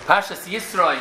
Parshas Yisroi.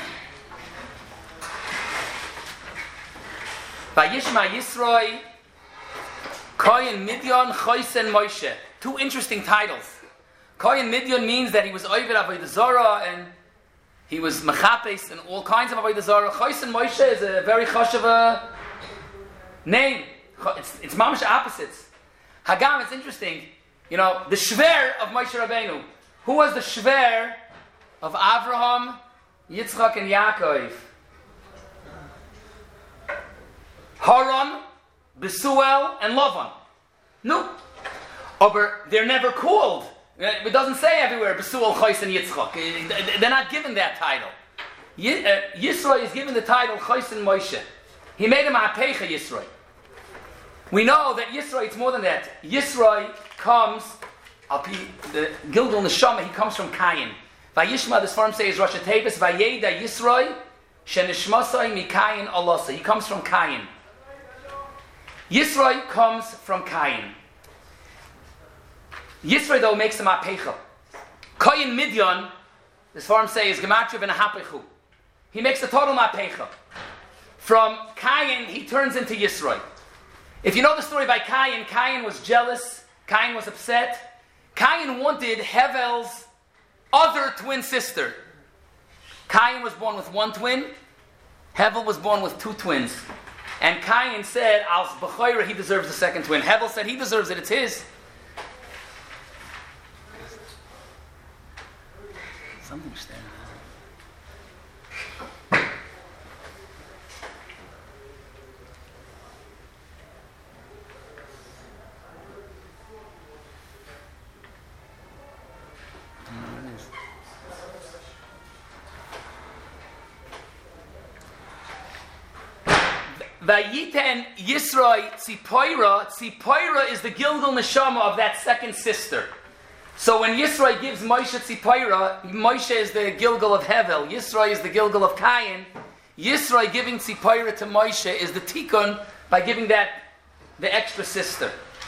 Vayishma Yisroi, Kohen Midyon, Chosen Moshe. Two interesting titles. Kohen Midyon means that he was Oved Avodah Zarah and he was Mechapes and all kinds of Avodah Zarah. Chosen Moshe is a very chashuv name. It's mamash opposites. Hagam, it's interesting. You know, the Shver of Moshe Rabbeinu. Who was the Shver of Avraham, Yitzchak, and Yaakov? Haran, Besuel, and Lavan. No. But they're never called. It doesn't say everywhere Besuel, Chos, and Yitzchak. They're not given that title. Yisroi is given the title Chos and Moshe. He made him Apecha Yisroi. We know that Yisroi, it's more than that. Yisroi comes, the Gilgal Neshama, he comes from Kayin. Vayishma, this form says Rosh Tevis, Vayeda Yisroi, Shenishmasai Mikayin Alasa. He comes from Kayin. Yisroi comes from Kayin. Yisroi, though, makes him Apecha. Kayin Midyon, this form says Gematria ben Hapechu. He makes the total Apecha. From Kayin, he turns into Yisroi. If you know the story by Kayin, Kayin was jealous. Kayin was upset. Kayin wanted Hevel's other twin sister. Kayin was born with one twin. Hevel was born with two twins. And Kayin said, Al B'choira, he deserves the second twin. Hevel said he deserves it, it's his. Something's there. Vayiten Yisroi Tzipoira. Tzipoira is the Gilgal Neshama of that second sister. So when Yisroi gives Moshe Tzipoira, Moshe is the Gilgal of Hevel. Yisroi is the Gilgal of Kayin. Yisroi giving Tzipoira to Moshe is the Tikkun by giving that the extra sister.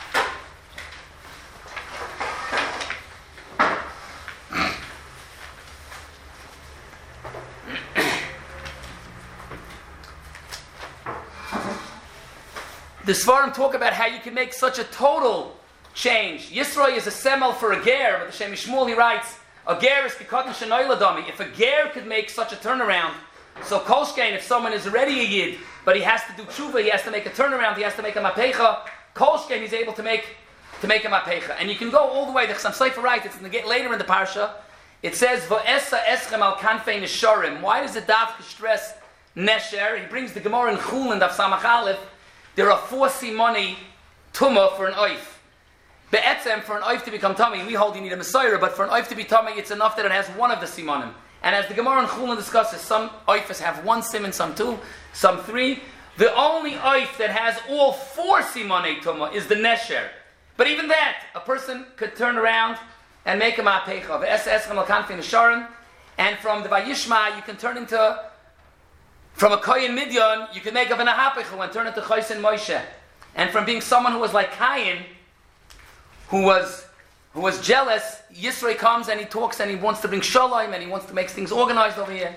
The Svarim talk about how you can make such a total change. Yisroi is a semel for a ger, but the Shem Shmuel, he writes, a ger is kikotin shenoiladami. If a ger could make such a turnaround, so kolshkein, if someone is already a yid, but he has to do tshuva, he has to make a turnaround, he has to make a mapecha, kolshkein, he's able to make a mapecha. And you can go all the way. The Chassam Sofer writes, it's later in the parsha, it says, V'esa eschem al kanfei nesharim. Why does the daf stress nesher? He brings the Gemara in Chulin, daf Samach Aleph. There are 4 simoni tumah for an oif. Be'etzem, for an oif to become tummy, we hold you need a Messiah, but for an oif to be tummy, it's enough that it has one of the simonim. And as the Gemara in Chulin discusses, some oifas have 1 simon, some 2, some 3. The only oif that has all 4 simoni tumah is the nesher. But even that, a person could turn around and make a ma'apecha. Ve'esa eschem al kanfei nesharim. And from the Vayishma, you can turn into... From a Kohen Midyon, you can make a V'nahapechu and turn into Chosen Moshe. And from being someone who was like Kayin, who was jealous, Yisroi comes and he talks and he wants to bring Shalom and he wants to make things organized over here.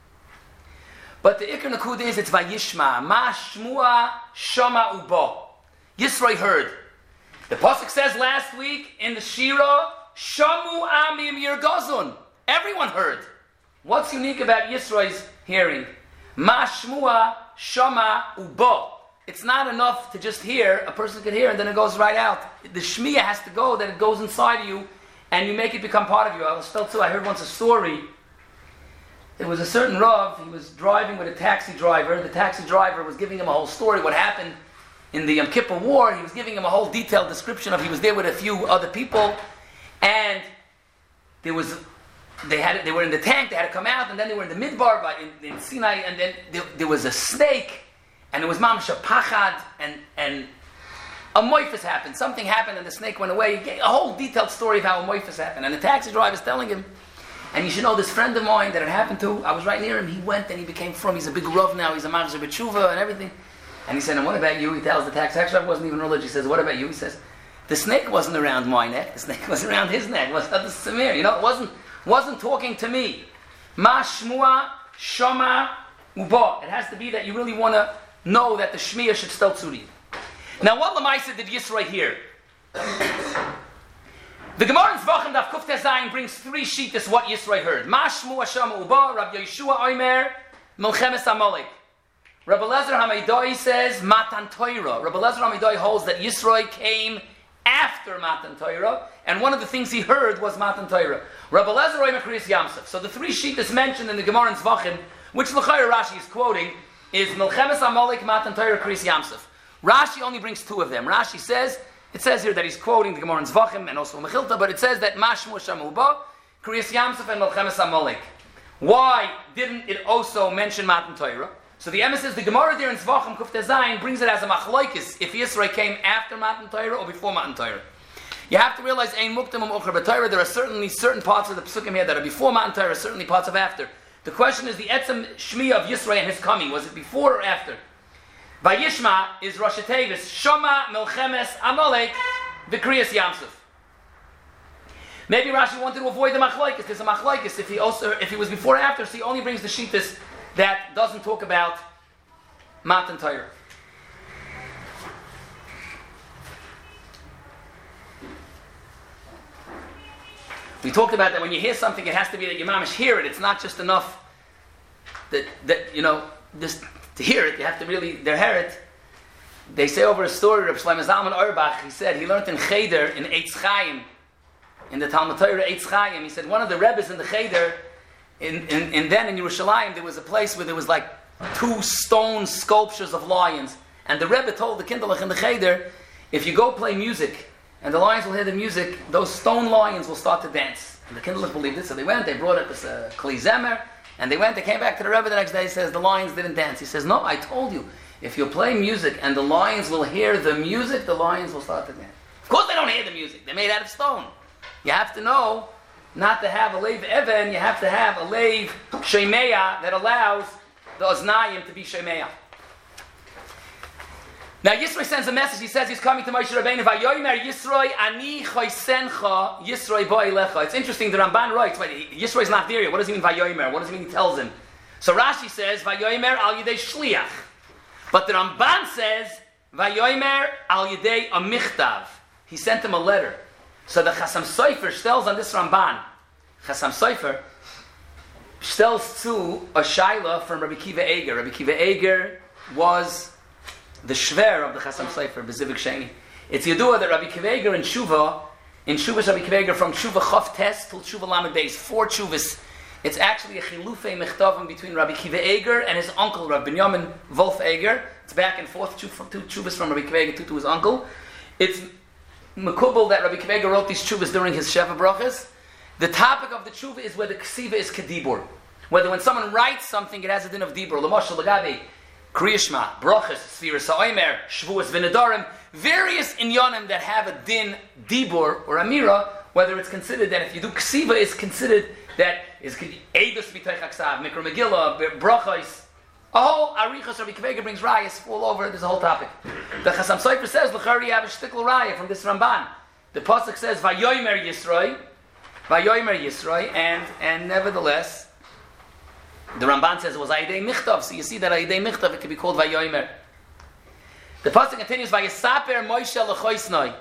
But the Ikar Nakud is, it's Vayishma. Ma Shmua Shama Ubo. Yisroi heard. The Pasuk says last week in the Shira, Shamu Amim Yirgazun. Everyone heard. What's unique about Yisroi's hearing? Ma shmua shama ubo. It's not enough to just hear. A person can hear and then it goes right out. The shmiya has to go, that it goes inside of you and you make it become part of you. I heard once a story. There was a certain Rav, he was driving with a taxi driver. The taxi driver was giving him a whole story, what happened in the Yom Kippur War. He was giving him a whole detailed description of, he was there with a few other people and they were in the tank, they had to come out, and then they were in the midbar in Sinai, and then there was a snake, and it was mamash pachad, and a moifus happened. Something happened, and the snake went away. He gave a whole detailed story of how a moifus happened. And the taxi driver is telling him, and you should know this friend of mine that it happened to, I was right near him, he went and he became from, he's a big Rav now, he's a Machzor B'tshuva and everything. And he said, and what about you? He tells the taxi driver wasn't even religious. He says, what about you? He says, the snake wasn't around my neck, the snake was around his neck. It was not the Samir, it wasn't talking to me. Ma shmua shama uba. It has to be that you really want to know that the shmiya should still tzuri. Now, what Lamaisa did Yisro here? The Gemara in Zvachim Daf Kuf Tezayin brings three shittas what Yisro heard. Ma shmua shama uba. Rabbi Yeshua Omer Melchemes Amalek. Rabbi Lezer Hamaydoi says Matan Torah. Rabbi Lezer Hamaydoi holds that Yisro came after Matan Torah, and one of the things he heard was Matan Torah. Rabbi Lezer Omer Kriyas Yamsuf. So the three shittas mentioned in the Gemara in Zvachim, which L'chayr Rashi is quoting, is Melchemes Amalek, Matan Torah, Kriyas Yamsuf. Rashi only brings two of them. Rashi says, it says here that he's quoting the Gemara in Zvachim and also Mechilta, but it says that Mashmu Shamuba, Kriyas Yamsuf, and Melchemes Amalek. Why didn't it also mention Matan Torah? So the emes says the Gemara there in Zvachim Kuf Tezayin brings it as a machlokes if Yisro came after Matan Torah or before Matan Torah. You have to realize Ein Muktam U'Ocher B'Torah. There are certainly certain parts of the Pesukim here that are before Matan Torah, certainly parts of after. The question is the etzem shmiya of Yisro and his coming. Was it before or after? Vayishma is Rosh Tevis Shoma Melchemes Amalek V'Kriyas Yamsuf. Maybe Rashi wanted to avoid the machlokes. There's a machlokes if he was before or after, so he only brings the shittas that doesn't talk about Matan Torah. We talked about that when you hear something, it has to be that your mamish hear it. It's not just enough that just to hear it. You have to really hear it. They say over a story of Shlomo Zalman Auerbach. He said he learned in Cheder in Eitz Chaim, in the Talmud Torah Eitz Chaim. He said one of the rebbes in the Cheder. And then in Yerushalayim there was a place where there was like two stone sculptures of lions, and the Rebbe told the Kinderlich in the Cheder, if you go play music and the lions will hear the music, those stone lions will start to dance. And the Kinderlich believed it, so they went, they brought up this Kli Zemer, and they came back to the Rebbe the next day. He says the lions didn't dance. He says, no, I told you, if you play music and the lions will hear the music, the lions will start to dance. Of course they don't hear the music, they're made out of stone. You have to know not to have a leiv even, you have to have a leiv shemeya that allows the oznayim to be shemeya. Now Yisro sends a message. He says he's coming to Moshe Rabbeinu. Vayomer Yisro ani choysencha Yisro bo elecha. It's interesting. The Ramban writes, Yisro is not there yet. What does he mean Vayomer? What does he mean? He tells him. So Rashi says Vayomer al yidei shliach, but the Ramban says Vayomer al yidei a michtav. He sent him a letter. So the Chasam Sofer tells on this Ramban. Chasam Sofer tells to a shaila from Rabbi Kiva Eger. Rabbi Kiva Eger was the shver of the Chasam Sofer, Bezivik Sheni. It's Yadua that Rabbi Kiva Eger in Shuvah Rabbi Kiva Eger from Shuvah Chof Tes till Shuvah Lamed Beis, 4 Shuvahs. It's actually a chilufei mechtavim between Rabbi Kiva Eger and his uncle, Rabbi Binyamin Wolf Eger. It's back and forth, 2 Shuvahs from Rabbi Kiva Eger to his uncle. It's Mekubal that Rabbi Kiva Eger wrote these tshuvas during his Sheva Brachas. The topic of the tshuva is whether ksiva is kedibur. Whether when someone writes something, it has a din of dibur. L'moshel l'gabe, kriyishma, brachas, sfira sa'omer, shvuas v'nedarim, various inyanim that have a din dibur or amira, whether it's considered that if you do ksiva, is considered that is edus b'teich haksav, mikra megillah, brachas. A whole arichas Rabbi Kiva Eger brings rayas all over. There's a whole topic. The Chasam Sofer says l'chari have a shtikl raya from this Ramban. The pasuk says vayomer Yisroi, and nevertheless, the Ramban says it was Ayidei Michtav. So you see that Ayidei Michtav it could be called vayomer. The pasuk continues vayisaper Moshe lechoisnoi.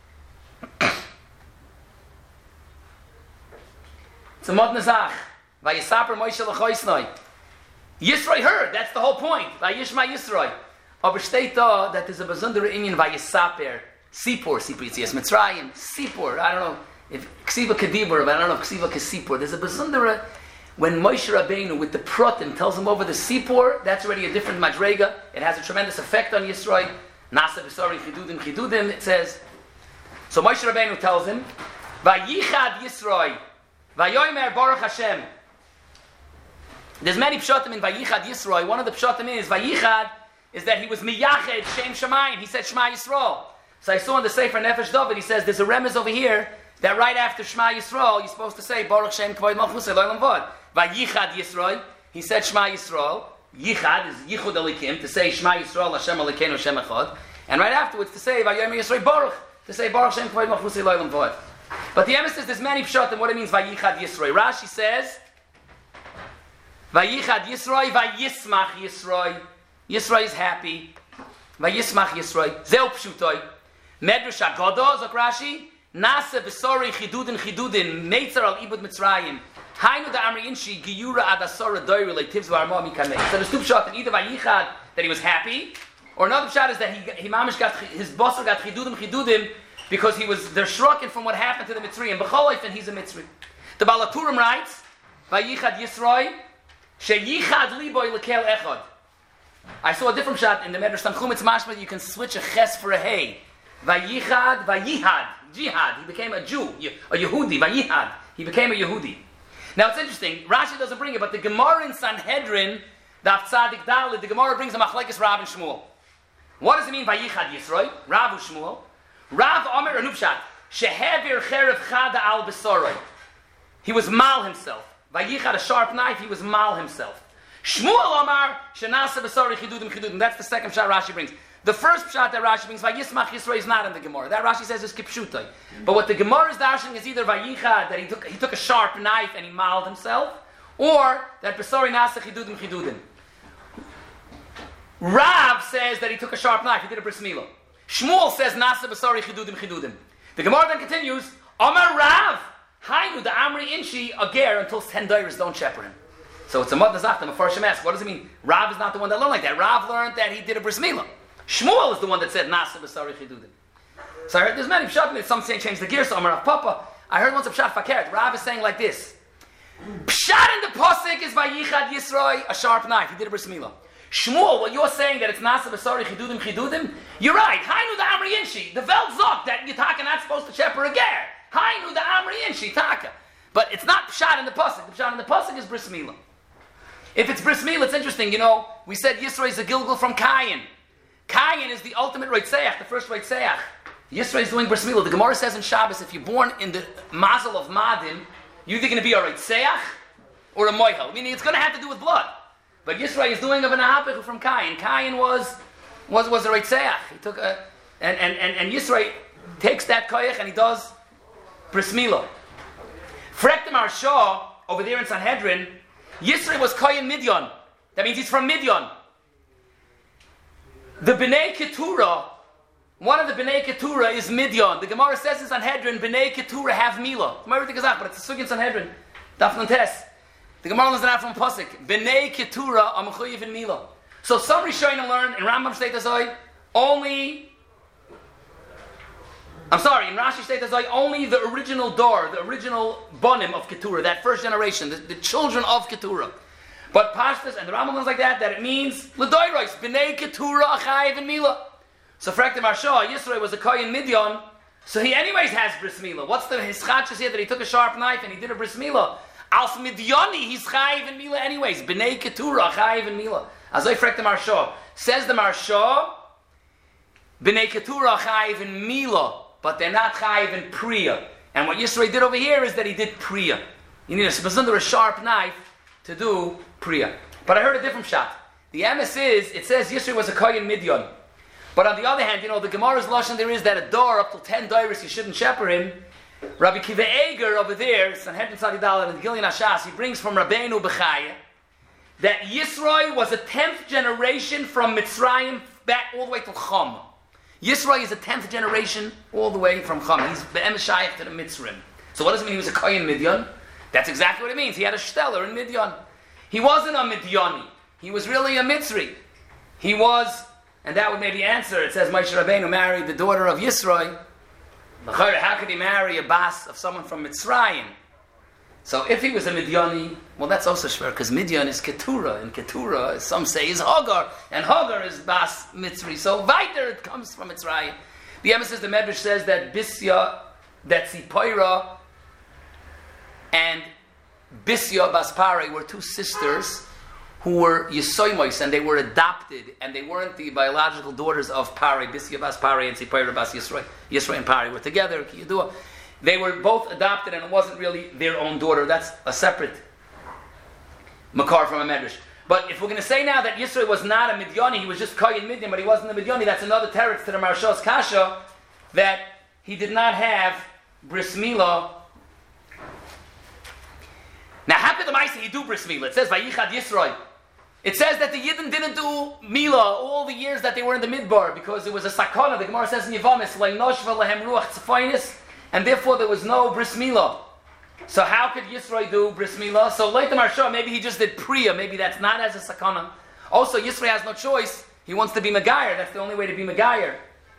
It's a mod nezach. Vayisaper Moshe lechoisnoi. Yisroi heard, that's the whole point. Vayishma Yisroi. Aber steht da that there's a besondere inyan vayisaper. Sipur, Yitzias Mitzrayim. Sipur, I don't know if Ksiva Kedibur, but I don't know if Ksiva Kesipur. There's a besondere, when Moshe Rabbeinu with the Protim tells him over the Sipur, that's already a different Madrega. It has a tremendous effect on Yisroi. Nasa B'sari Chidudim, it says. So Moshe Rabbeinu tells him, Vayichad Yisroi, Vayomer Baruch Hashem. There's many pshatim in Vayichad Yisroi. One of the pshatim is Vayichad is that he was miyached Shem Shamayim. He said Shema Yisrael. So I saw in the Sefer Nefesh David, he says there's a remez over here that right after Shema Yisrael you're supposed to say Baruch Shem Kavod Malchus Elolam Vod. Vayichad Yisroi. He said Shema Yisrael. Yichad is Yichud Elikim, to say Shema Yisrael Hashem Elokeinu Hashem Echad. And right afterwards to say Vayomer Yisroi Baruch, to say Baruch Shem Kavod Malchus Elolam Vod. But the emes says there's many pshatim what it means Vayichad Yisroi. Rashi says Vayichad Yisroi, vayismach Yisroi. Yisroi is happy. Vayismach Yisroi. Zeu pshutoi. Medrash Agodo, Zok Rashi. Nase besori chidudin meitzer al ibud Mitzrayim. Hainu da amri inshi giyura adasora doiri like tivz varma mikanei. So there's two pshat, either vayichad, that he was happy, or another pshat is that he mamish got, his boss got chidudim, because they're shrucken from what happened to the Mitzri. And b'chol and he's a Mitzri. The Balaturim writes, vayichad Yisroi, sheyichad liboy lekel echad. I saw a different shot in the Medrash Tanchum. It's mashma, you can switch a ches for a hey. Vayichad, vayihad, jihad. He became a Jew, a Yehudi, vayihad. He became a Yehudi. Now it's interesting, Rashi doesn't bring it, but the Gemara in Sanhedrin, Daf Tzadik Daled, the Gemara brings a machlekes Rav and Shmuel. What does it mean, Vayichad Yisroi? Rav and Shmuel. Rav Omer Anupshat, Shehevir Cherev Chada al Besoroi. He was mal himself. Vayichad, a sharp knife, he was mal himself. Shmuel Omar, Shenasa Besori Chidudim. That's the second shot Rashi brings. The first shot that Rashi brings, Vayismach Yisroi, is not in the Gemara. That Rashi says is Kipshutai. But what the Gemara is dashing is either Vayichad, that he took a sharp knife and he mauled himself, or that Besori Nasa Chidudim. Rav says that he took a sharp knife, he did a bris milah. Shmuel says Nasa Besori Chidudim. The Gemara then continues, Omar Rav, Hainu da Amri Inshi, a ger until 10 dairas don't shepherd him. So it's a Mad Nazachtim, a Farshim ask, what does it mean? Rav is not the one that learned like that. Rav learned that he did a bris milah. Shmuel is the one that said Nasa B'Sari Chidudim. So I heard there's many pshatim. Some say change the gear. Some are Rav Papa. I heard once a pshat fakert. Rav is saying like this: Pshat in the pasuk is Vayichad Yisroi, a sharp knife. He did a bris milah. Shmuel, what you're saying that it's Nasa B'Sari Chidudim. You're right. Hainu the Amri Inshi. The Velt Zok that Yitaka not supposed to shepherd a ger. Hainu the Amri Inshi Taka. But it's not pshat in the pasuk. The pshat in the pasuk is bris milah. If it's bris milah, it's interesting. You know, we said Yisroi is a Gilgal from Kayin. Kayin is the ultimate Reitzeach, the first Reitzeach. Yisroi is doing bris milah. The Gemara says in Shabbos, if you're born in the mazel of Madim, you're either going to be a Reitzeach or a Moichel. Meaning it's going to have to do with blood. But Yisroi is doing a V'nahapechu from Kayin. Kayin was a Reitzeach. He took a... And Yisroi takes that koyach and he does bris milah. Frektem Arsha, over there in Sanhedrin, Yisroi was Kayin Midyan. That means he's from Midyan. The Bnei Keturah, one of the Bnei Keturah is Midyan. The Gemara says in Sanhedrin, Bnei Keturah have Milah. But it's a sug in Sanhedrin. Daf Tes. The Gemara learns that from Pasuk. Bnei Keturah are mechuyev in Milah. So some Rishonim learn in Rambam Shteit Azoi only. In Rashi Shteit Azoi only the original door, the original bonim of Keturah, that first generation, the children of Keturah. But Pashtas and the Rambam learns like that it means L'doiros, B'nei Keturah Achayev and Milah. So Frektem Arsha, Yisroi was a Kohen Midyan, so he anyways has bris milah. What's his chachas here that he took a sharp knife and he did a bris milah? Als Midyani, he's Chayev and Milah anyways. B'nei Keturah Achayev and Milah. Azoi Frektem Arsha. Says the Marsha, B'nei Keturah Achayev and Milah, but they're not Chayev and Priya. And what Yisroi did over here is that he did Priya. You need a sharp knife to do Priya. But I heard a different shot. The emes is, it says Yisroi was a Kohen Midyan. But on the other hand, the Gemara's lashon there is that a door up to 10 dairis you shouldn't shepherd him. Rabbi Kiva Eger over there, Sanhedrin Tzadi Daled and Gilyon Hashas, he brings from Rabbeinu Bechaya that Yisroi was a 10th generation from Mitzrayim back all the way to Chum. Yisroi is a 10th generation all the way from Chum. He's be'emes shaykh to the Mitzrim. So what does it mean he was a Kohen Midyan? That's exactly what it means. He had a shtetler in Midyan. He wasn't a Midyani. He was really a Mitzri. He was, and that would maybe answer, it says Moshe Rabbeinu married the daughter of Yisroi. How could he marry a bas of someone from Mitzrayim? So if he was a Midyani, well that's also shver, because Midyan is Keturah, and Keturah, some say, is Hagar, and Hagar is bas Mitzri. So weiter it comes from Mitzrayim. The emes the Medrash says that Bisya, that Tzipora, and Bisya Baspare were two sisters who were Yisoimois, and they were adopted, and they weren't the biological daughters of Pari. Bisya Baspare and Tzipora Bas Yisroi. Yisroi and Pari were together. They were both adopted, and it wasn't really their own daughter. That's a separate makar from a medrash. But if we're going to say now that Yisroi was not a Midyani, he was just Kohen Midyan, but he wasn't a Midyani, that's another teretz to the Marsha's Kasha, that he did not have bris milah. Now, how could the Maisa he do bris milah? It says Vayichad Yisroi. It says that the Yidden didn't do milah all the years that they were in the midbar because it was a sakana. The Gemara says in Yevamis, Leinoshva lehem ruach tzafainis, and therefore there was no bris milah. So how could Yisroi do bris milah? So like the Marsha, maybe he just did priya. Maybe that's not as a sakana. Also, Yisroi has no choice. He wants to be Megayer. That's the only way to be Megayer.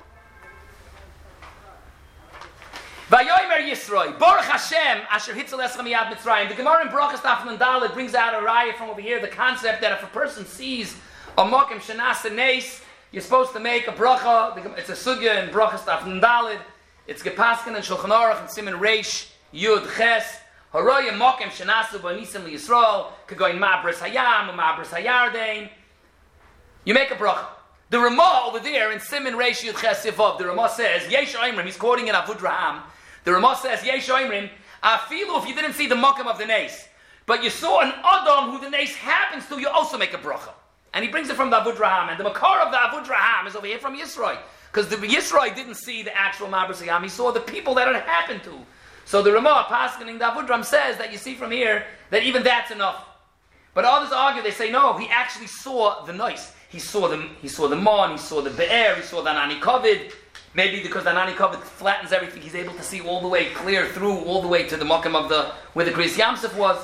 Vayomer Yisroi, Baruch Hashem, Asher Hitzel Eschem Miyad Mitzrayim. The Gemara in Brachas Daf Nun Daled brings out a raya from over here, the concept that if a person sees a mokim shenas neis, you're supposed to make a bracha. It's a sugya in Brachas Daf Nun Daled. It's gepasken in Shulchan Aruch and Siman Reish Yud Ches. Haroya mokim shenasu b'nisim liyisrael kagoyin ma'bris hayam u'ma'bris hayardein. You make a bracha. The Ramah over there in Siman Reish Yud Ches Yavav, the Ramah says, Yesh Oimrim, he's quoting in Avudraham. The Ramah says, Yesh Oimrim, afilu if you didn't see the makam of the nes, but you saw an Adam who the nes happens to, you also make a bracha. And he brings it from the Avudraham, and the makar of the Avudraham is over here from Yisroi, because the Yisroi didn't see the actual Ma'bris Hayam, he saw the people that it happened to. So the Ramah, Paskening the Avudraham, says that you see from here that even that's enough. But others argue, they say, no, he actually saw the nes. He saw the mon, he saw the be'er, he saw the anani kovid. Maybe because the anani kovid flattens everything, he's able to see all the way clear through, all the way to the makam of where the Kriyas Yamsuf was.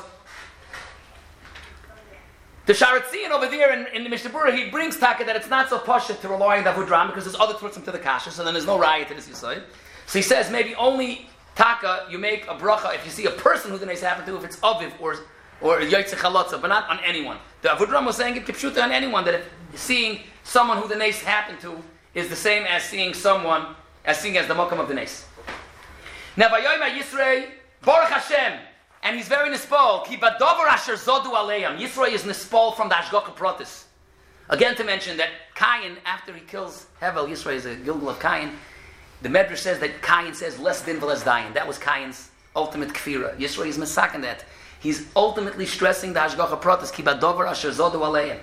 The Sharatzian over there in the Mishnah Berurah, he brings taka that it's not so pasha to rely on the Avudraham because there's other twitzim to the kasha, so then there's no raya to this Yisod. So he says maybe only taka you make a bracha if you see a person who the nes happened to, if it's aviv or Yotzei Chalotza, but not on anyone. The Avudraham was saying it kipshuta on anyone, that if seeing someone who the nes happened to is the same as seeing as the makam of the nes. Now, Vayomer Yisrei, Baruch Hashem, and he's very nispal. Ki badavar asher zodu aleim. Yisrei is nispal from the Hashgacha Pratis. Again, to mention that Cain, after he kills Hevel, Yisrei is a Gilgal of Cain. The Medrash says that Cain says less din v'less dayin. That was Cain's ultimate kfira. Yisrei is misaken that. He's ultimately stressing the Hashgacha Pratis, ki badavar asher zodu aleim.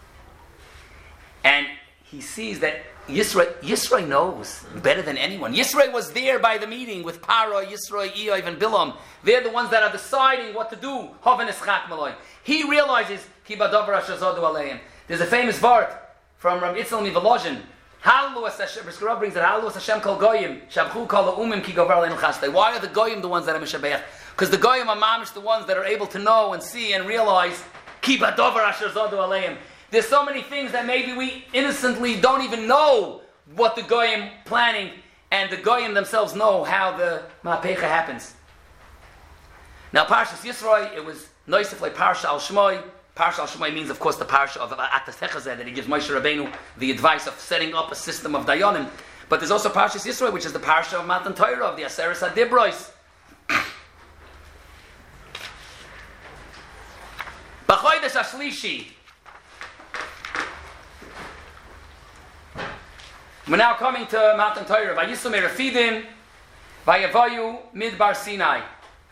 And he sees that Yisroi knows better than anyone. Yisroi was there by the meeting with Paro, Yisroi, Eiv, and Bilam. They're the ones that are deciding what to do. He realizes, Ki badavar asher zodu aleim. There's a famous vart from Rabbi Yitzchak Mivolozhin. Hallelu es Hashem, Briskara brings it, Hallelu es Hashem kol goyim, shabchu kol ha'umim ki govar aleinu chasdei. Why are the goyim the ones that are mishabeach? Because the goyim are mamish the ones that are able to know and see and realize, Ki badavar asher zodu aleim. There's so many things that maybe we innocently don't even know what the goyim planning, and the goyim themselves know how the ma'apecha happens. Now, Parshas Yisroi, it was noisif like Parsha al Shmoi. Parsha al Shmoi means, of course, the Parsha of Atas Hechazeh, that he gives Moshe Rabbeinu the advice of setting up a system of Dayanim. But there's also Parshas Yisroi, which is the Parsha of Matan Torah, of the Aseres HaDibros. B'chodesh HaShlishi. We're now coming to Matan Torah. Vayisu Merafidim, Vayavayu Midbar Sinai.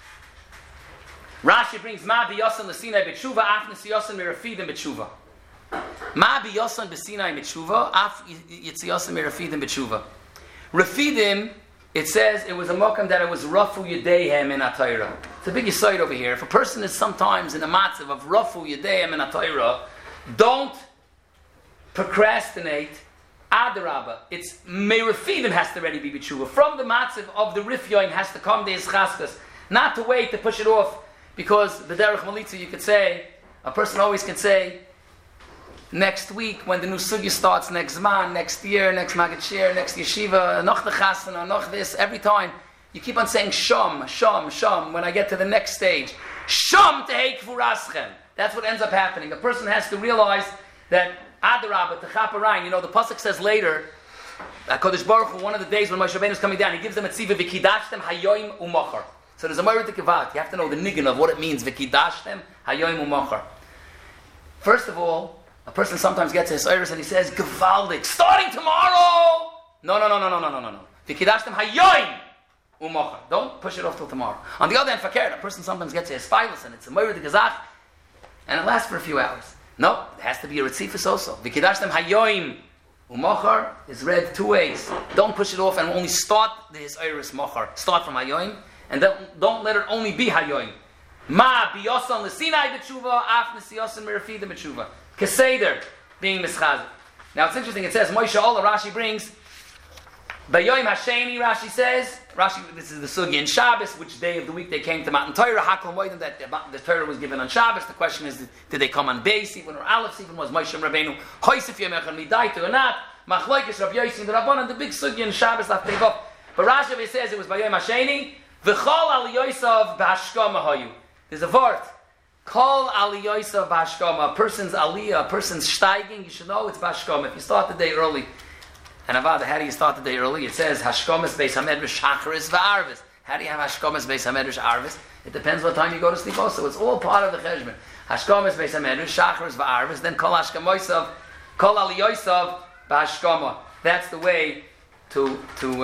Rashi brings Ma biyasan l'Sinai b'tshuva, af nesiyasan Merafidim b'tshuva. Ma biyasan b'Sinai b'tshuva, af yitziyasan Merafidim b'tshuva. Rafidim, it says it was a mokam that it was rafu yedeihem in Atayra. It's a big yisayid over here. If a person is sometimes in a matzav of rafu yedeihem in Atayra, don't procrastinate. Adarabba, it's Merafidim has to already be b'tshuva. From the matzav of the Rifyoin has to come the Ischaskas. Not to wait to push it off, because the Derech Malitza, you could say, a person always can say, next week when the new sugya starts, next man, next year, next Maggid Shir, next yeshiva, noch the chasana, noch this, every time, you keep on saying sham, sham, sham, when I get to the next stage. Sham tehei kfuraschem. That's what ends up happening. A person has to realize that Adarabah, the Chaparine, the pasuk says later, Kodesh Baruch Hu, one of the days when Moshe Rabbeinu is coming down, he gives them a tziva, v'kidashtem hayoim umachar. So there's a moira to kivat. You have to know the niggin of what it means, v'kidashtem hayoim umachar. First of all, a person sometimes gets his iris and he says, Gevaldik, starting tomorrow! No. V'kidashtem hayoim umachar. Don't push it off till tomorrow. On the other hand, fakir, a person sometimes gets his philus and it's a moira to gazach, and it lasts for a few hours. No, it has to be a Ritzifus also. V'kidashtem hayoim umachar is read two ways. Don't push it off and only start the his iris machar. Start from hayoim, and don't let it only be hayoim. Ma biyosan l'sinai b'tshuva, af nesiyosan mirafidim b'tshuva. Keseder, being mischazik. Now it's interesting, it says, Moshe Ola, Rashi brings, Bayoim Hasheni, Rashi says, this is the sugi in Shabbos, which day of the week they came to Matan Torah, Hakol Moedim, that the Torah was given on Shabbos. The question is, did they come on Beis, even or Aleph, even was Moshe Rabbeinu, Hoysef Yom Echad Midaita or not? Machlokes Rav Yossi and the Rabbanan, the big sugi in Shabbos, that they go. But Rashi says it was Bayoim Hasheni, V'chol Al Yosav B'Hashkama Hayu. There's a word. Kol aliyosa bashkama, a person's aliyah, a person's steiging, you should know it's bashkama. If you start the day early, and Avada, how do you start the day early? It says, Hashkomas beis hamedrash shacharis v'arvis. How do you have Hashkomas beis hamedrash arvis? It depends what time you go to sleep also. It's all part of the cheshbon. Hashkomas beis hamedrash shacharis v'arvis, then kol hashkamoisav, kol aliyosav bashkama. That's the way to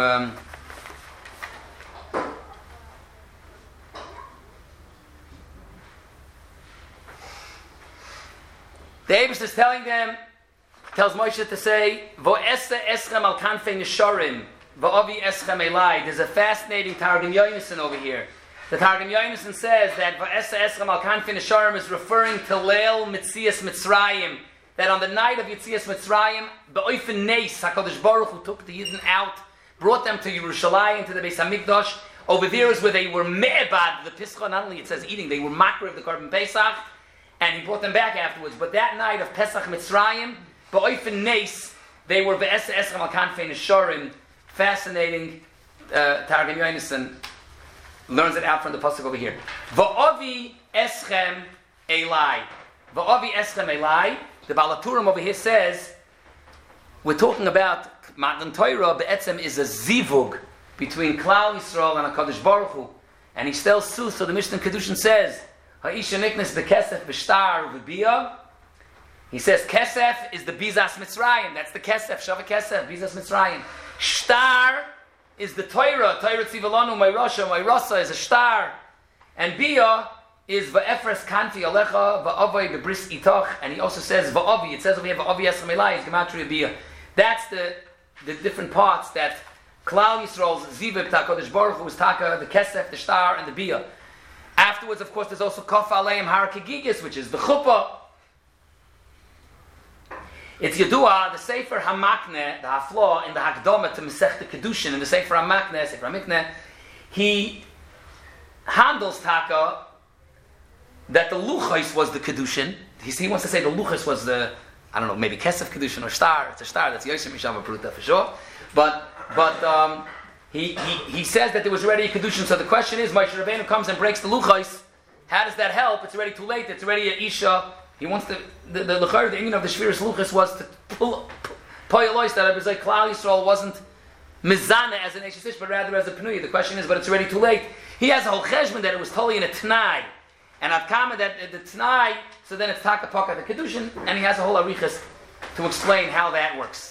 the Eibush is telling them, tells Moshe to say, Vo'esa eschem al kanfei nishorim, vo'ovi eschem elai. There's a fascinating Targum Yonason over here. The Targum Yonason says that Vo'esa eschem al kanfei nishorim is referring to Leil Mitzias Mitzrayim, that on the night of Yitzias Mitzrayim, Be'oifen Neis, HaKadosh Baruch Hu took the Yidden out, brought them to Yerushalayim, to the Beis HaMikdash. Over there is where they were me'ebad, the Pischa, not only it says eating, they were makar of the Korban Pesach, and he brought them back afterwards. But that night of Pesach Mitzrayim, Ba'oifen Neis, they were Be'esa Eschem al Kanfei Nishorim. Fascinating. Targum Yonason learns it out from the pasuk over here. Va'ovi Eschem Elai. Va'ovi Eschem Elai. The Baal HaTurim over here says, we're talking about Matan Torah, Be'etzem is a zivug between Klal Yisrael and HaKadosh Baruch Hu. And he still sues, so the Mishnah Kedushin says, Ha'isha niknes bekesef b'shtar v'biyah. He says kesef is the bizas Mitzrayim. That's the kesef, shava kesef, bizas Mitzrayim. Shtar is the Torah. Torah tzivalanu, mayrasa is a shtar. And biyah is va'efres kanti alecha, va'avai bebris itoch. And he also says va'avi. It says over here va'avi esam elai, is gematria biyah. That's the different parts that Klal Yisrael's zivib ta'kodesh baruch Hu was taka, the kesef, the shtar, and the biyah. Afterwards, of course, there's also Kaf Aleim Har Kegigis, which is the Chuppah. It's Yadua, the Sefer HaMakneh, the Haflah, in the Hakdama to Masechta Kedushin, in the Sefer HaMakneh, Sefer HaMikneh, he handles Taka that the Luchos was the Kedushin. He wants to say the Luchos was the, I don't know, maybe Kesef Kedushin or Star. It's a Star, that's Yosem Mishama Pruta for sure. But He says that there was already a Kedushin, so the question is, Moshe Rabbeinu comes and breaks the Luchos. How does that help? It's already too late, it's already a Isha. He wants to, the ending of the Shviras Luchos was to pull Poyalois, that it was like Klal Yisrael wasn't Mizana as an Eshish, but rather as a Penuya. The question is, but it's already too late. He has a whole cheshbon that it was totally in a T'nai. And Avkama that the T'nai, so then it's Taka Paka the Kedushin, and he has a whole Arichas to explain how that works.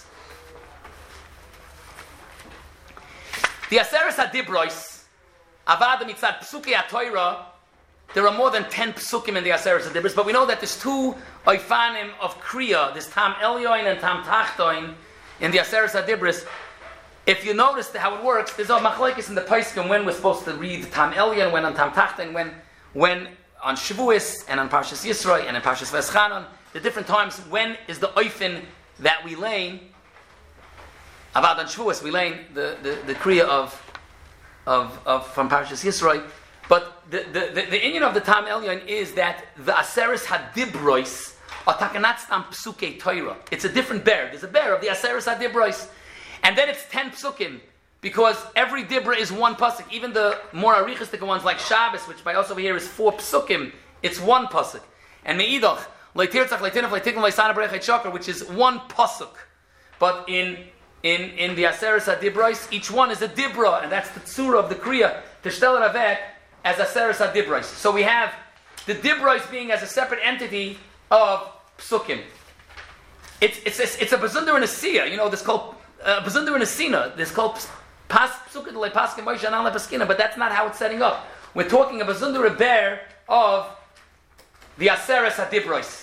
The Aseres HaDibros, Avada Mitzad Psukei HaTorah, there are more than 10 psukim in the Aseres HaDibros, but we know that there's two oifanim of Kriya, there's Tam Elyoin and Tam Tachtoin in the Aseres HaDibros. If you notice how it works, there's a machlokes in the Poskim when we're supposed to read Tam Elyon, when on Tam Tachtoin, when on Shavuos and on Parshas Yisro and on Parshas Veschanon, the different times when is the oifin that we lay. About on Shavuos, we lay the kriya of from Parashas Yisro, but the inyan of the Tam Elyon is that the Aseres HaDibros are takanat stam psukei Torah. It's a different bear. There's a bear of the Aseres HaDibros, and then it's 10 psukim because every dibra is one pasuk. Even the more arichistic ones like Shabbos, which by us over here is 4 psukim, it's one pasuk. And meidach leitirtzach leitinaf leitikun leisana berechet shakar, which is one pasuk, but in the Aseres HaDibros, each one is a Dibra, and that's the Tzura of the Kriya, Tishtel Ravek, as Aseres HaDibros. So we have the Dibros being as a separate entity of Psukim. It's a Bazundar and a Siya, you know, this called Bazundar and a Sina, this called Psukim Le Paskim Moshe Anan Le Paskina, but that's not how it's setting up. We're talking a Bazundar, a bear of the Aseres HaDibros.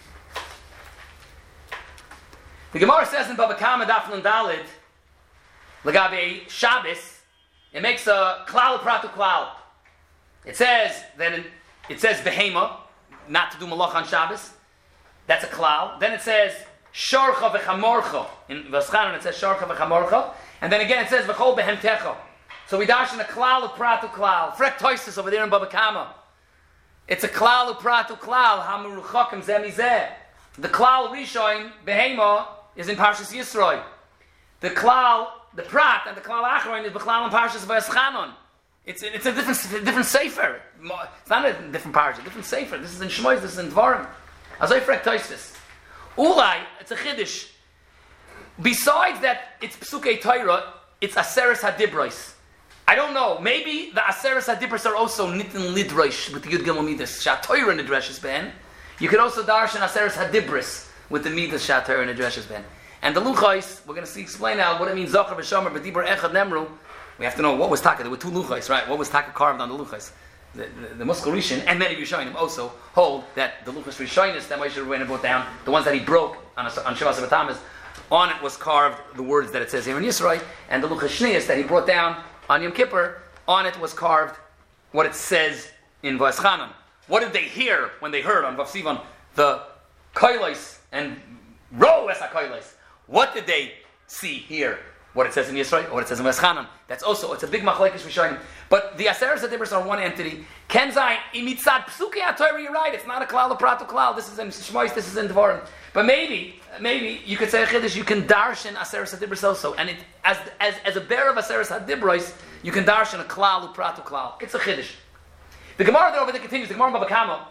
The Gemara says in Baba Kama Daf Nun Daled Lagabe Shabbos, it makes a klal pratu klal. It says behema, not to do malach on Shabbos. That's a klal. Then it says sharcha v'chamorcha. In Vaschanan it says sharcha v'chamorcha. And then again it says v'chol behemtecha. So we dash in a klal of pratu klal. Frek toisis over there in Baba Kama. It's a klal of pratu klal. Hamuruchakim zemizeh. The klal rishon behema is in Parshas Yisroi. The klal, the prat, and the klal achron is b'klal in Parshas Vaschanan. It's a different sefer. It's not a different parsha, a different sefer. This is in Shmois, this is in Dvarim. Azay frek toisis. Ulai, it's a chiddush. Besides that, it's Psukei Torah, it's Aseres HaDibros. I don't know, maybe the Aseres HaDibros are also Nitin Lidrosh with the Yud Gimel Midas, Shat Torah Nidreshes Ben. You could also darshan Aseres HaDibros with the Midas Shat Torah Nidreshes Ben. And the Luchais, we're going to explain now what it means, Zochar V'Shomer, B'Dibur Echad Nemru. We have to know what was Taka. There were two Luchais, right? What was Taka carved on the Luchais? The Muskal Rishon and many Rishonim also hold that the Luchas Rishonis that Moshe Rabbeinu brought down, the ones that he broke on Shavas B'Tammuz, on it was carved the words that it says here in Yisroi, and the Luchas Shneis that he brought down on Yom Kippur, on it was carved what it says in V'Eschanan. What did they hear when they heard on Vav Sivan the Koilos and Ro Es HaKoilos? What did they see here? What it says in Yisroi, or what it says in V'Eschanan. That's also, it's a big machlekes Rishonim. But the Aseres HaDibros are one entity. Ken Zayin, imitzad psukei HaTorah, you're right, it's not a klal, a pratu klal. This is in Shmois, this is in Dvarim. But maybe you could say a chiddush, you can darshan Aseres HaDibros also. And it, as a bearer of Aseres HaDibros, you can darshan a klal, a pratu klal. It's a chiddush. The Gemara there over there continues, the Gemara in Baba Kama.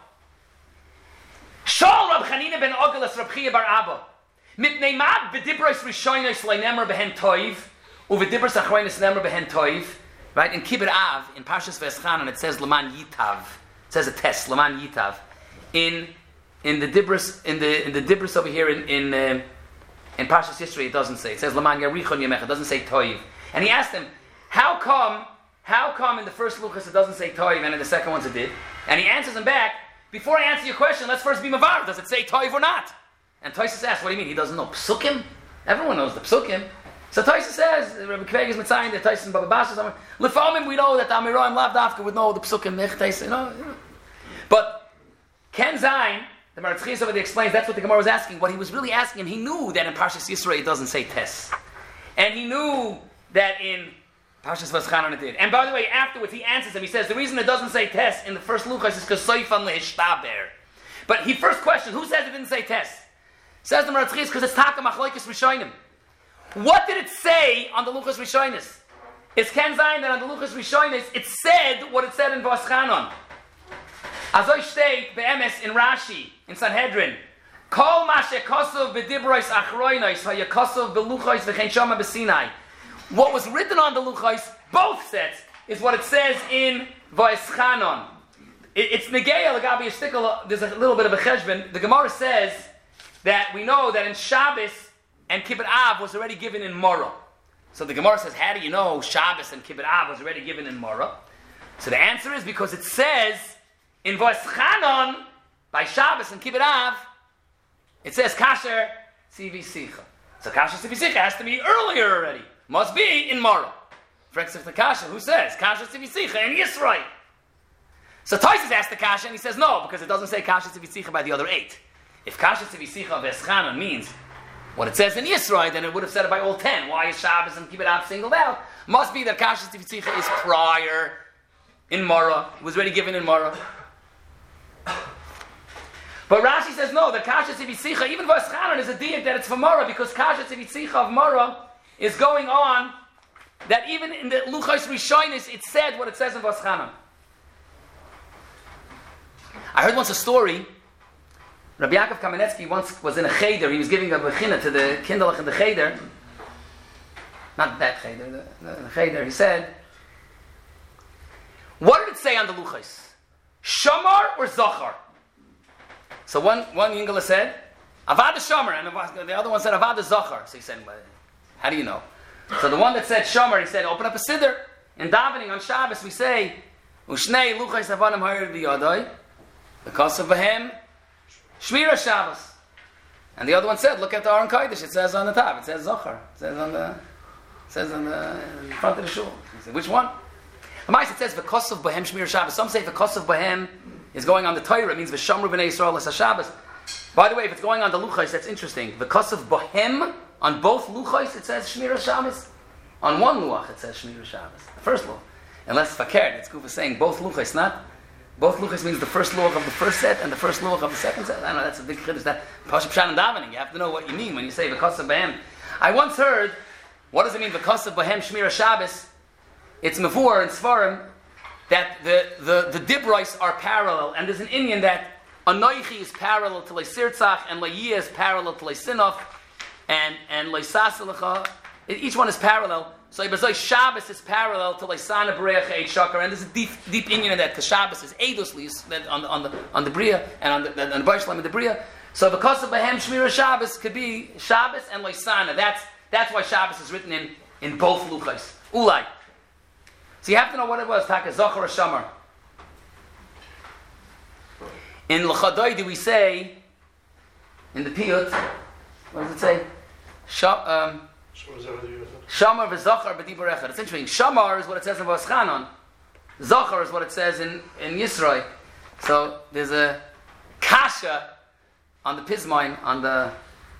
Shol Rab Chanina ben Ogeles Rab Chia bar Abba. Mipnei mad v'dibros rishonos leinemer behen toiv, u'v'dibros achronos nemmer behen toiv. Right in Kibbut Av in Parshas V'Eschanan it says Laman Yitav. It says a test Laman Yitav. In the dibros in the dibros over here in Parshas Yisroi it doesn't say. It says Laman Yarichon Yemech. It doesn't say toiv. And he asked him, how come in the first Luchas it doesn't say toiv and in the second ones it did? And he answers him back. Before I answer your question, let's first be mavar. Does it say toiv or not? And Tosfos asks, what do you mean? He doesn't know Psukim? Everyone knows the Psukim. So Tosfos says, Rabbi Kveg is Mitzayin, the Tosfos Baba Basha, somewhere. Lefamim, we know that the Amiroim Lav Dafka would know the Psukim, you know. But Ken Zayin, the Meretz Chizos over there explains, that's what the Gemara was asking. What he was really asking him, he knew that in Parshas Yisroi it doesn't say Tes. And he knew that in Parshas V'Eschanan it did. And by the way, afterwards he answers him, he says, the reason it doesn't say Tes in the first Luchas is because Soifan Lehishtaber. But he first questioned, who says it didn't say Tes? Says the Meretz Chizos, because it's Taka Machlokes Rishonim. What did it say on the Luchas Rishonis? It's Ken Zayin that on the Luchas Rishonis it said what it said in V'Eschanan. Azoy shteit be'emes in Rashi, in Sanhedrin. Kol ma shekosov b'dibros achroinos hayakosov b'luchos v'chein shama b'Sinai. What was written on the Luchos, both sets, is what it says in V'Eschanan. It's Negeya Lagabi Yishtikal, there's a little bit of a cheshbon. The Gemara says that we know that in Shabbos and Kibbut Av was already given in Morah. So the Gemara says, how do you know Shabbos and Kibbut Av was already given in Morah? So the answer is because it says in V'Eschanan, by Shabbos and Kibbut Av, it says Kasher Tzivi Sicha. So Kasher Tzivi Sicha has to be earlier already. Must be in Morah. Frexif the Kasher, who says Kasher Tzivi Sicha in Yisroi? So Tosfos asked the Kasher and he says no, because it doesn't say Kasher Tzivi Sicha by the other 8. If Kasher Tzivi Sicha of V'Eschanan means what it says in Yisroi, then it would have said it by all 10. Why is Shabbos and Kibbut Av singled out? Must be that Kasher Tzivi Sicha is prior in Morah. It was already given in Morah. But Rashi says no, that Kasher Tzivi Sicha, even V'Eschanan is a diak that it's for Morah, because Kasher Tzivi Sicha of Morah is going on that even in the Luchos Rishonis it said what it says in V'Eschanan. I heard once a story. Rabbi Yaakov Kamenetsky once was in a cheder. He was giving a bechina to the kinderlich in the cheder. Not that cheder, the cheder. He said, what did it say on the Luchos? Shamar or Zachar? So one Yingala said, Avad Shamar, and the other one said Avad Zachar. So he said, well, how do you know? So the one that said Shamar, he said, open up a siddur. In davening on Shabbos we say, Ushnei Luchos Avanim Hayr B'Yadai, because of Bahem, Shmira Shabbos. And the other one said, look at the Aron Kodesh, it says on the top, it says Zachar. It says on the... It says in front of the shul. He said, which one? It says v'kosav bohem shmir Shabbos. Some say v'kosav bohem is going on the Torah. It means v'shamru b'nei Yisrael l'sa Shabbos. By the way, if it's going on the luchos, that's interesting. V'kosav bohem on both luchos it says shmir Shabbos. On one luach it says shmir Shabbos. The first luach, unless fakir. It's Kufa saying both luchos, not both luchos means the first luach of the first set and the first luach of the second set. I know that's a big chiddush. That pashup shan and davening. You have to know what you mean when you say v'kosav bohem. I once heard, what does it mean v'kosav bohem shmir Shabbos? It's mavur and svarim that the dibros are parallel, and there's an Indian that anoichi is parallel to leisirtzach, and leiyah is parallel to leisinov, and leisaselecha. Each one is parallel. So Ibazoi Shabbos is parallel to leisana b'reach eid shakar, and there's a deep Indian in that because Shabbos is eidos lis on the bria and on the Baishlam of the bria. So because of Bahem Shmira Shabbos could be Shabbos and leisana. That's why Shabbos is written in both luchos. Ulai. So you have to know what it was, Taka Zochar Shamar. In L'chadoi do we say, in the Piyut, what does it say? Shamar v'Zochar b'Dibur Echad. It's interesting. Shamar is what it says in Voschanon. Zochar is what it says in Yisroi. So there's a kasha on the Pismoin, on the...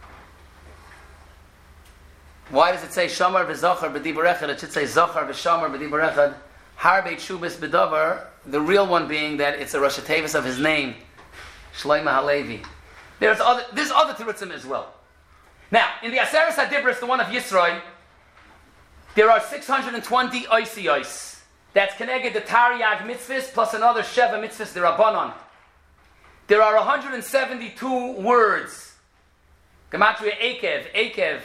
Why does it say Shamar v'Zochar b'Dibur Echad? It should say Zochar v'Shamar b'Dibur Echad. Harbe Shubis b'Dover. The real one being that it's a Rosh Tevis of his name, Shlomo Halevi. There's other Terutzim as well. Now, in the Aseres HaDibros, the one of Yisroi, there are 620 oisiyos. That's connected the Taryag mitzvahs plus another Sheva mitzvahs, the Rabbanon. There are 172 words. Gematria Ekev.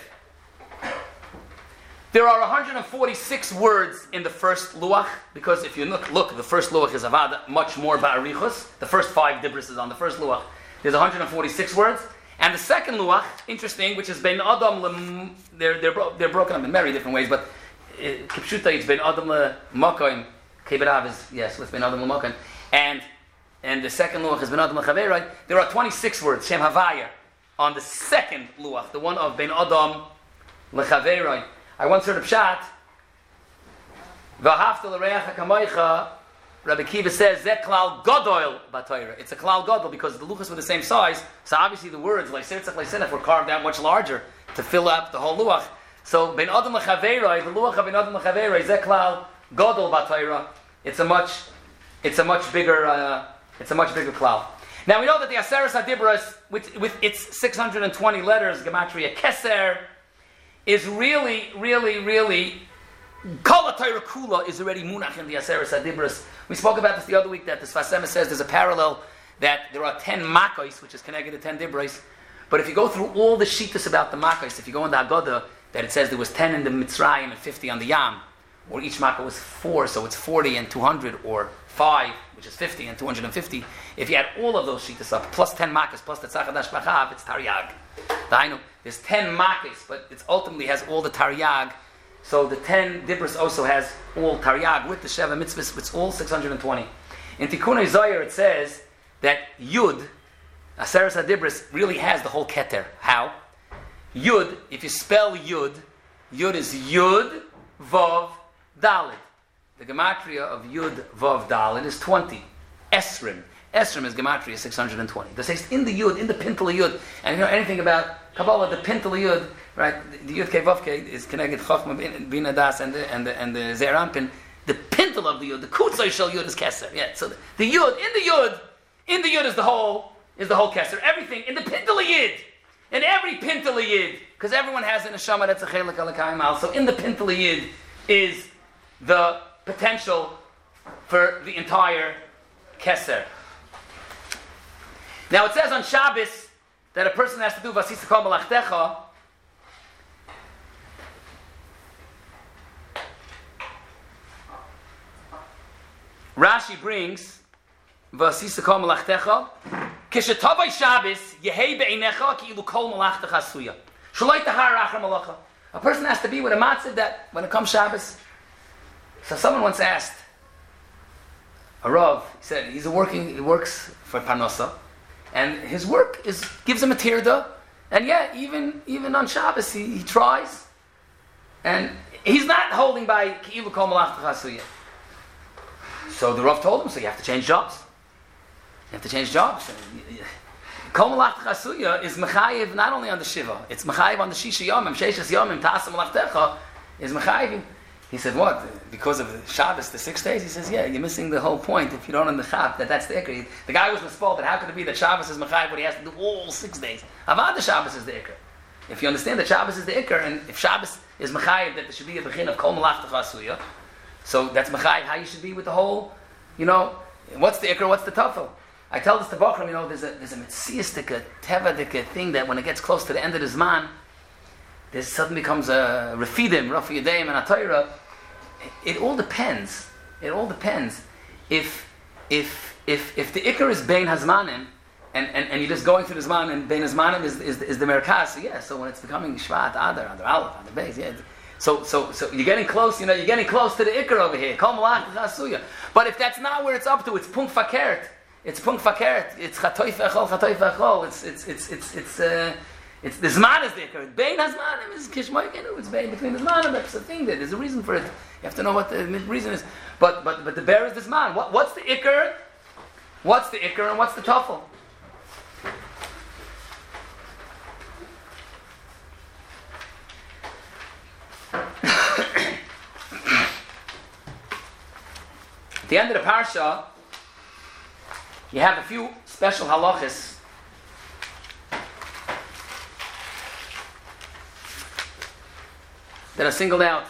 There are 146 words in the first luach, because if you look, the first luach is avad much more ba'arichos. The first 5 dibros is on the first luach. There's 146 words. And the second luach, interesting, which is Ben Adam, they're broken up in many different ways, but Kipshuta, it's Ben Adam L'Makoim, Keberav is, yes, with Ben Adam L'Makoim, and the second luach is Ben Adam L'Chaverai. There are 26 words, Shem Havaya, on the second luach, the one of Ben Adam L'Chaverai. I once heard a pshat, V'ahavta l'reacha kamoicha, Rabbi Kiva says, Zeh klal gadol b'Torah. It's a klal gadol because the luchas were the same size, so obviously the words, like Sirtzach, like Sinach, were carved out much larger to fill up the whole luach. So, Ben Adam l'Chaverai, the luach of Ben Adam l'Chaverai, Zeh klal gadol b'Torah. It's a much bigger klal. Now we know that the Aseres HaDibros, with its 620 letters, Gematria Keser, is really Kol HaTorah Kula is already munach in the Aseres HaDibros. We spoke about this the other week, that the Sfas Emes says there's a parallel that there are 10 Makos, which is connected to 10 Dibros. But if you go through all the shittas about the Makos, if you go in the Haggadah, that it says there was 10 in the Mitzrayim and 50 on the Yam, or each Makkah was 4, so it's 40 and 200, or 5, which is 50 and 250. If you add all of those shittas up, plus 10 Makkas, plus the Tzachadash Bachav, it's Taryag. There's 10 Makkas, but it ultimately has all the Taryag. So the 10 Dibros also has all Taryag with the Sheva Mitzvahs, it's all 620. In Tikkunei Zohar it says that Yud, Aseres HaDibros, really has the whole Keter. How? Yud, if you spell Yud, Yud is Yud, Vav, Dalet. The Gematria of Yud, Vav, Dalet is 20. Esrim. Esrim is Gematria 620. This says in the Yud, in the Pintel Yud, and you know anything about Kabbalah, the Pintel Yud, right? The Yud Kei Vav Kei is connected Chochmah Bina Das and the Zeir Anpin. The Pintel of the Yud, the Kutzai Shel Yud is Keser. Yeah. So the Yud, in the Yud is the whole Keser. Everything in the Pintel Yid, in every Pintel Yid, because everyone has an neshama that's a chelik alakayim al. So in the Pintel Yid is the potential for the entire Keser. Now it says on Shabbos that a person has to do Vasisa Kol Malachtecha. Rashi brings Vasisa Kol Malachtecha Kishetavai Shabbos Yehei Be'einecha Ki Ilu Kol Malachtecha Suya Shaloi Tahar Achar Malacha. A person has to be with a matzah that when it comes Shabbos. So someone once asked a Rav, he said he works for Parnasa, and his work gives him a tirda, and yeah, even on Shabbos he tries, and He's not holding by Ki'ilu Kol Malach Chasuya. So the Rav told him, so you have to change jobs. You have to change jobs. Kol Malach Chasuya is Mechayiv not only on the Shiva, it's Mechayiv on the Shisha Yomim, Sheishas Yomim, Ta'asa Malachtecha, is Mechayiv. He said, what? Because of the Shabbos, the 6 days? He says, yeah, you're missing the whole point if you don't understand that's the Iker. The guy was misfold that how could it be that Shabbos is Mechayiv but he has to do all 6 days? Avad the Shabbos is the Iker. If you understand that Shabbos is the Iker, and if Shabbos is Mechayiv, that there should be a Bechin of Kol Malach Chasuya, so that's Mechayiv, how you should be with the whole, what's the Iker, what's the Tafel? I tell this to Bachram, there's a Metziastic, a Tevadik thing that when it gets close to the end of the Zman, there suddenly becomes a Refidim, Rafi Yadayim, and a Torah. It all depends. It all depends. If the Iker is Bein Hazmanim, and you're just going through the Zman, and Bein Hazmanim is the Merkaz, so when it's becoming Shvat, Adar Aleph, Adar Beis, So you're getting close, you're getting close to the Iker over here. Kol Malach Chasuya. But if that's not where it's up to, it's Punk Fakert. It's Punk Fakert. It's Chatoif Echol, Chatoif Echol. It's the Zman is the Iker. Bein Hazmanim is Kishmoy, it's Bein between the Zmanim. That's the thing there. There's a reason for it. You have to know what the reason is. But the bear is the Zman. What's the Iker? What's the Iker and what's the Tafel? At the end of the parsha, you have a few special halachas that are singled out.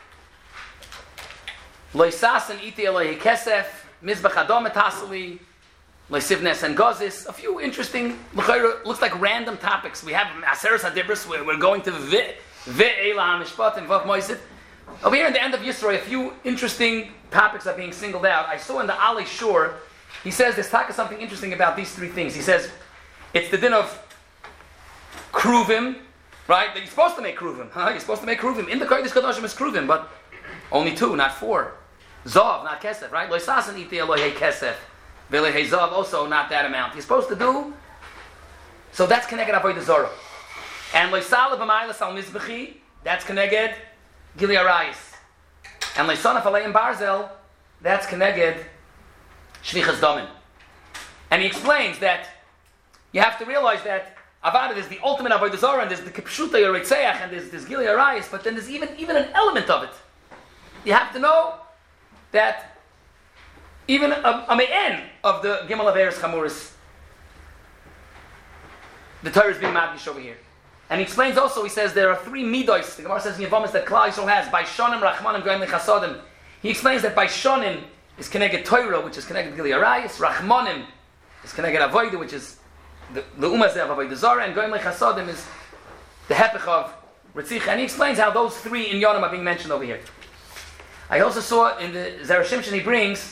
Lo yisasen iti Elohi kesef, mizbach adom etaseli, lo yisivnes and gozis. A few interesting, looks like random topics. We have Aseres HaDibros, we're going to Ve'ela HaMishpat and Vav Moisif. Over here in the end of Yisro, a few interesting topics are being singled out. I saw in the Ali Shor, he says there's something interesting about these 3 things. He says it's the din of kruvim, right? That you're supposed to make kruvim. You're supposed to make kruvim. In the Kodesh Kadoshim is kruvim, but only 2, not 4. Zav, not kesef, right? Lo yisasen iti Elohei kesef. Ve'lehei zav, also not that amount. You're supposed to do. So that's connected Avodah Zarah. And lo yisalev b'maylas al mizbechi, that's connected Gili Arayis. And Leisonaf Aleim Barzel, that's Keneged Shvichas Damin. And he explains that you have to realize that Avada is the ultimate Avodah Zarah, and there's the Kipshuta Yoretzeach, and there's Gili Arayis, but then there's even an element of it. You have to know that even a me'en of the Gimel Averis Chamuris, the Torah is being madgish over here. And he explains also, he says there are 3 midos. The Gemara says in Yevamis that Klal Yisrael has by Shonim, Rachmanim, Goyim, Lechasodim. He explains that by Shonim is connected Torah, which is connected Gili Arayis. Rachmanim is connected Avodah, which is the Umazeh of Avodah Zarah, and Goyim Lechasodim is the Hepech of Ritzicha. And he explains how those 3 in Yonim are being mentioned over here. I also saw in the Zera Shimshon he brings,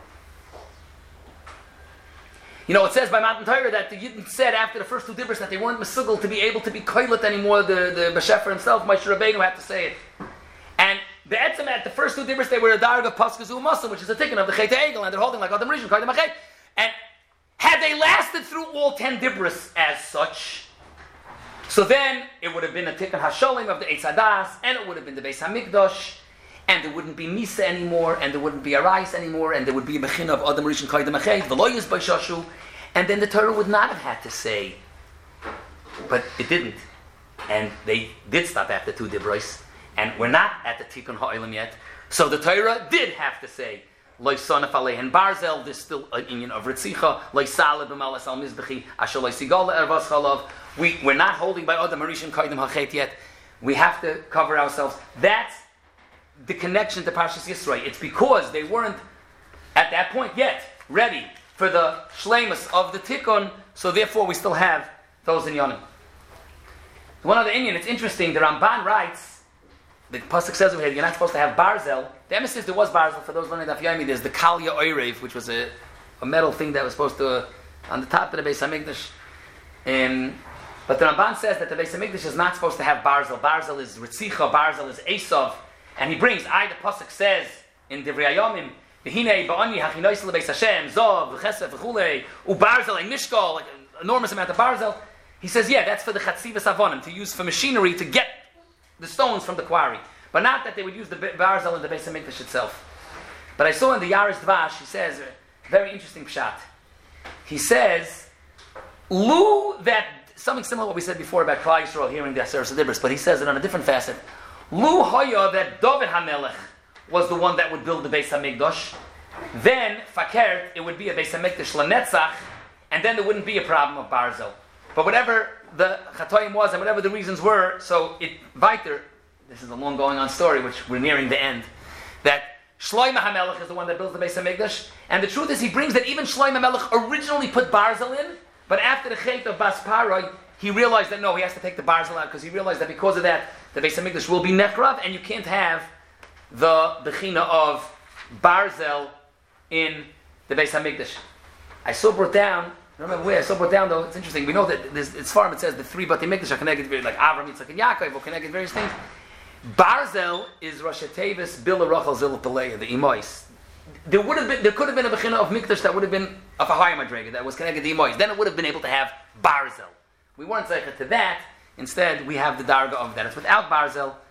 it says by Matan Torah that the Yidden said after the first 2 dibros that they weren't mesugel to be able to be koilet anymore. The Beshefer himself, Moshe Rabbeinu, had to say it. And the Etzem at the first 2 dibros, they were a darg of Paskazu Muslim, which is a tikkun of the Chet Egel, and they're holding like Adam Rishon, Kaidem Achet. And had they lasted through all 10 dibros as such, so then it would have been a tikkun Hasholim of the Eitz Hadas, and it would have been the Beis HaMikdash, and there wouldn't be Misa anymore, and there wouldn't be Arayis anymore, and there would be a Mechin of Adam Rishon Kaidem Achet, V'lo by Shashu, and then the Torah would not have had to say, but it didn't. And they did stop after 2 dibros, and we're not at the Tikkun Ha'olam yet, so the Torah did have to say, Lo yisonaf aleihen barzel, there's still an union of Ritzicha, Lo yisalev b'malas al mizbechi, asher lo yisigal ervas chalav. We're not holding by Adam Rishon Kaidem Hachet yet. We have to cover ourselves. That's the connection to Parshas Yisro. It's because they weren't at that point yet ready for the shleimus of the tikkun, so therefore we still have those in Yonim. One other Indian, it's interesting, the Ramban writes, the Pasuk says over here, you're not supposed to have barzel. The emphasis there was barzel, for those learning Daf Yomi, there's the Kalya Oirev, which was a metal thing that was supposed to, on the top of the Beis HaMikdash. But the Ramban says that the Beis HaMikdash is not supposed to have barzel. Barzel is Ritzicha, barzel is Esav. And he brings, the Pasuk says in Divrei Hayomim, V'hinei ba'ani hachinois lebeis Hashem, Zov, v'chesef, v'chulei, u'barzel, and mishkol, like an enormous amount of barzel. He says, that's for the chatzivas avonim, to use for machinery to get the stones from the quarry. but not that they would use the Barzel in the Beis HaMikdash itself. But I saw in the Yaris Dvash, he says, a very interesting pshat. He says, that, something similar to what we said before about Klal Yisrael hearing the Aseret Dibros, but he says it on a different facet. Hoya, that David HaMelech was the one that would build the Beis HaMikdash. Then, Fakert, it would be a Beis HaMikdash Lanetzach, and then there wouldn't be a problem of Barzel. But whatever the Chatoim was and whatever the reasons were, so it, weiter, this is a long going on story, which we're nearing the end, that Shlomo HaMelech is the one that builds the Beis HaMikdash, and the truth is he brings that even Shlomo HaMelech originally put Barzel in, but after the Chet of Bas Paroi, he realized that no, he has to take the Barzel out, because he realized that because of that, the Beis HaMikdash will be Nechrav, and you can't have the Bechina of Barzel in the Beis HaMikdash. I saw brought down, I don't remember where, I saw brought down though, it's interesting, we know that it's far, it says the three Batei Mikdash are connected, like Avram, Yitzchak, and Yaakov, are connected various things. Barzel is Rosh Tevis, Bila Rachel Zil Peleya, the Imois. There could have been a Bechina of Mikdash that would have been of a higher Madrega, that was connected to Imois. Then it would have been able to have Barzel. We weren't zeichet to that. Instead, we have the Darga of that. It's without Barzel.